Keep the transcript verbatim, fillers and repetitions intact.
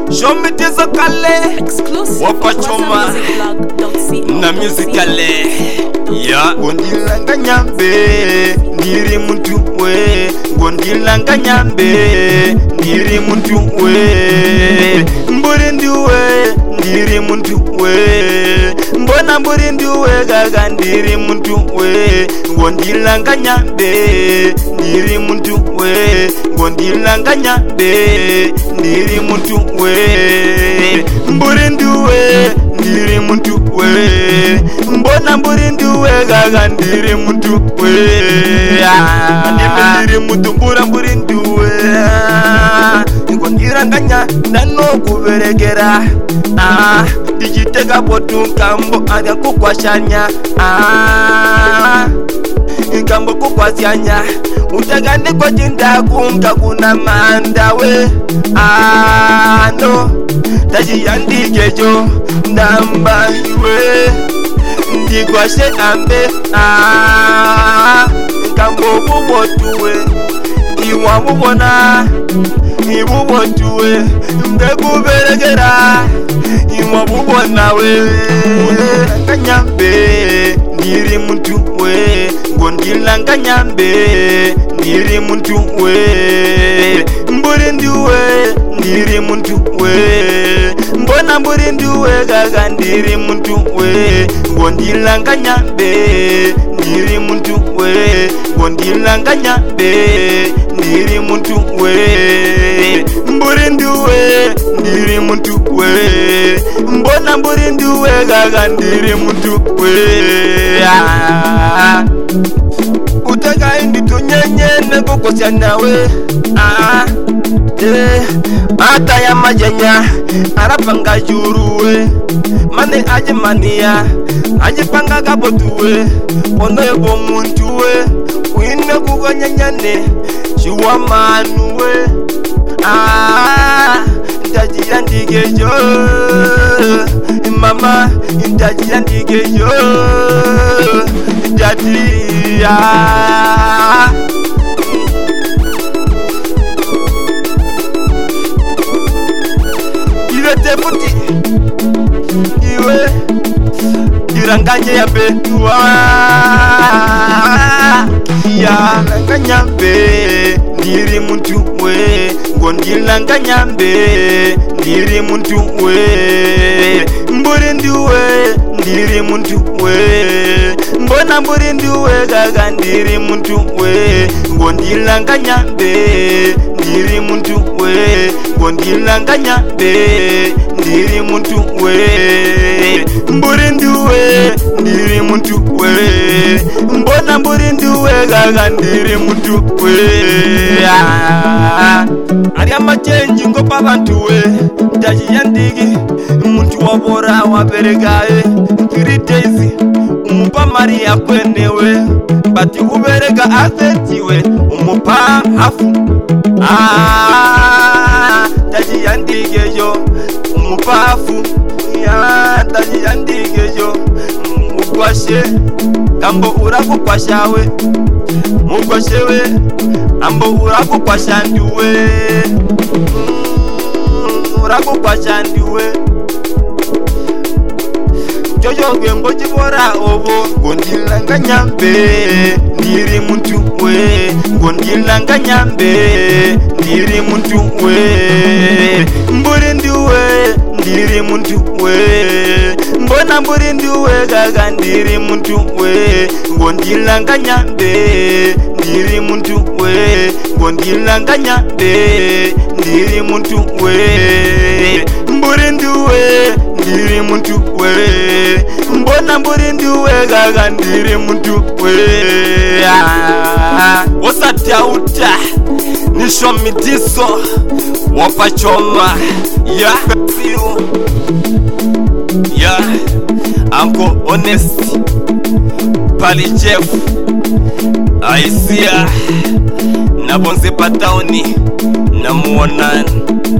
Show me tizo kale Wapachoma Na musicale Ya Gondilanga nyambe Ndiri muntu we Gondilanga nyambe Ndiri muntu we Mburi ndiwe Ndiri muntu we Mbona mburi ndiwe gaga ndiri muntu we Gondilanga nyambe Ndiri muntu we Gondilanga nyambe Ndiri muntu we Mburi ndiwe Ndiri muntu we Mbona mburi ndiwe gaga ndiri muntu we Ndiri muntu mbura mburi ndiwe Gondilanga ndano kuberegera Ah, digitega potu nkambo aga kukwashanya Ah, nkambo kukwashanya Utagande kwa jinda kunga kuna mandawe Ah, no Taji yandigejo Ndamba iwe Ndigwashe ambe Ah, nkambo bubotuwe Iwa bubona Ibubotuwe Mbegu beregera Iwa bubona we Kanyambe Ndiri muntu we Gondilanga nyambe Ndiri muntu we Mburi ndiwe Ndiri muntu we Mbona mburi ndiwe gaga ndiri muntu we Gondilanga nyambe Ndiri muntu we Gondilanga nyambe Ndiri muntu we Mburi ndiwe Ndiri muntu we Mbona mburi ndiwe gaga ndiri muntu we Utaka indi tunyenye Nego kosya nawe Mata ya majenya Arapanga juruwe Mane aje mania Aje panga gabotuwe Ono yebo muntuwe Uine kugo nyanyane Shuwa manuwe Ah Ndajira ndigejo Mama Ndajira ndigejo Ndajira Iwe tefuti Iwe Diranganye ya betuwa Ya Ranganya be Ndiri muntu we Gondilanga nyambe Ndiri muntu we Mburi ndiwe Ndiri muntu we Mbona mburi ndiwe gaga ndiri muntu we Gondilanga nyambe Ndiri muntu we Gondilanga nyambe Ndiri muntu we Mburi ndiwe Ndiri muntu we Mbona mburi ndiwe gaga ndiri muntu we Ari amachenji ngo pabantu we Ndaji yandigi Muntu wabora waberegae Three days Umupa Maria kwenewe Bati uberega afetiwe Umupa hafu Ah Ndaji yandige yo Umupa hafu Ya Ndaji yandige yo Mugwashe Kambo uraku kwa shawe Mugwashewe Ambo uraku kwa shanduwe mm, Uraku kwa shanduwe Jojo gembo jibora obo Gondilanga nyambe Ndiri muntu we Gondilanga nyambe Ndiri muntu we Mburi ndiwe Ndiri muntu we Mbona mburi ndiwe gaga ndiri muntu we Gondilanga nyambe Ndiri muntu we Gondilanga nyambe Ndiri muntu we Mburi ndiwe Ndiri muntu we Mbona mburi ndiwe gaga ndiri muntu we Osata uta Nisho mitiso Wapachoma Ya Ya Uncle Honest Pali Jeff Aisia Nabonze pataoni Namuonani